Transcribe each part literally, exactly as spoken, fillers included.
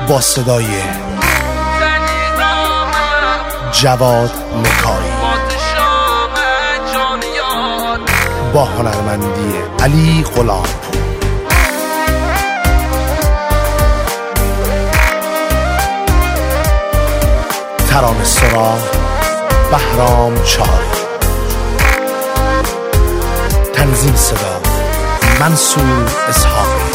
با صدای جواد مکاری با هنرمندی علی غلامپور. ترانه سرا بهرام چاری. تنظیم صدا منصور اسحاقی.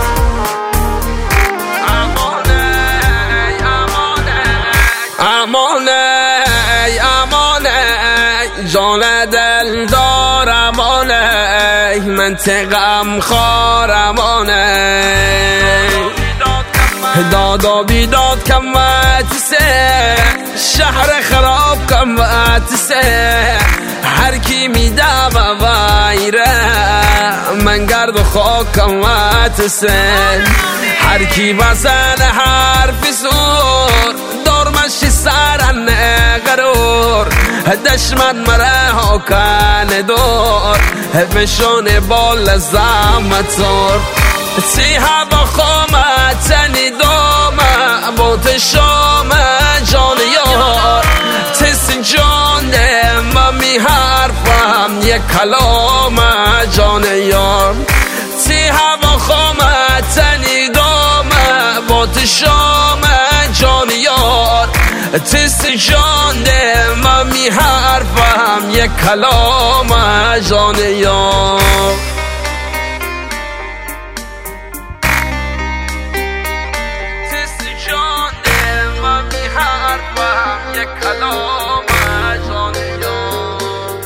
امانه امانه جان دل دار امانه منطقم خار امانه داد و بیداد کمت سه شهر خراب کمت سه هر کی میدم وایره من گرد و خاک کمت سه هر کی بزن حرف زور دارمش سرن غرور دشمن مره ها کن دور بشون بال زمت زور سی هوا خامت تنی دومه بوت شام جان یار تسین جان من می حرفم یک کلام جان یار سی هوا خامت تنی دومه بوت شام جان یار تسین جان من می حرفم یک کلام جان یار کلام جان یار.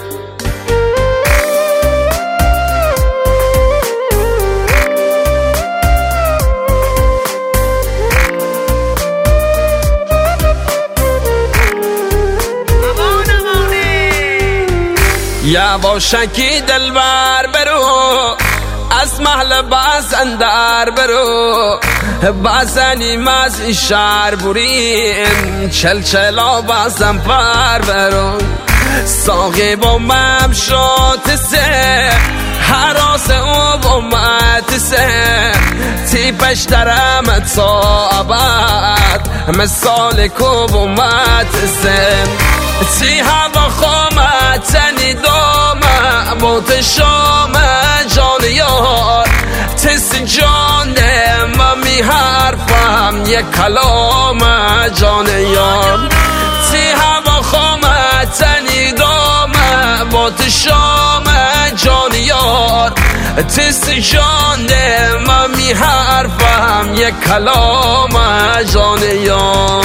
یواشکی دلبر برو از محل باز اندر برو بازنیم از این شهر بریم چل چلا بازم پر برو ساقی با ممشات سه حراس او با مت سه تیپش درمت صابت مثال کو با مت سه تی هوا خامت تنی دومه بوت شام جان یار تسین جان من می حرفم یک کلام جان یار تی هوا خامت تنی دومه بوت شام جان یار تسین جان من می حرفم یک کلام جان یار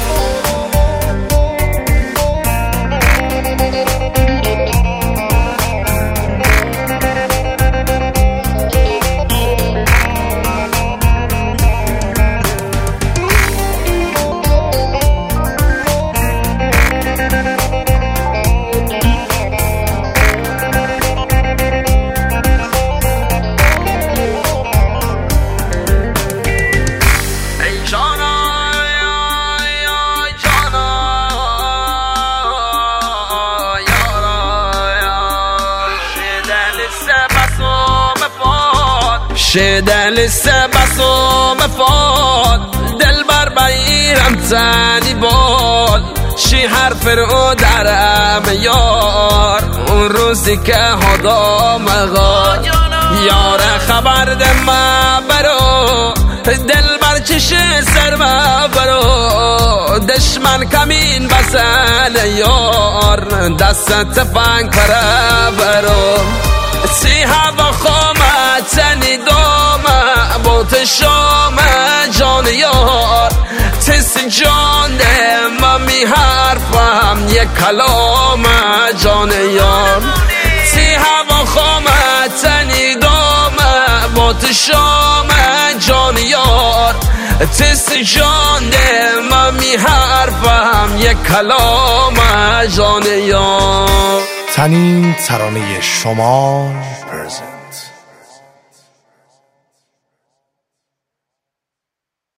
شدل سبس و مفاد دل بر بیرم تنی بال شی حرف رو درم یار اون روزی که هدا مغاد یار خبر دم برو دل بر چش سر برو دشمن کمین بسن یار دست تفنگ پر برو سی هوا خامت تنی دومه بوت شام جان یار تسین جان من می حرفم یک کلام جان یار سی هوا خامت تنی دومه بوت شام جان یار تسین جان من می حرفم یک کلام جان یار. تنین ترانه شما پرزنت.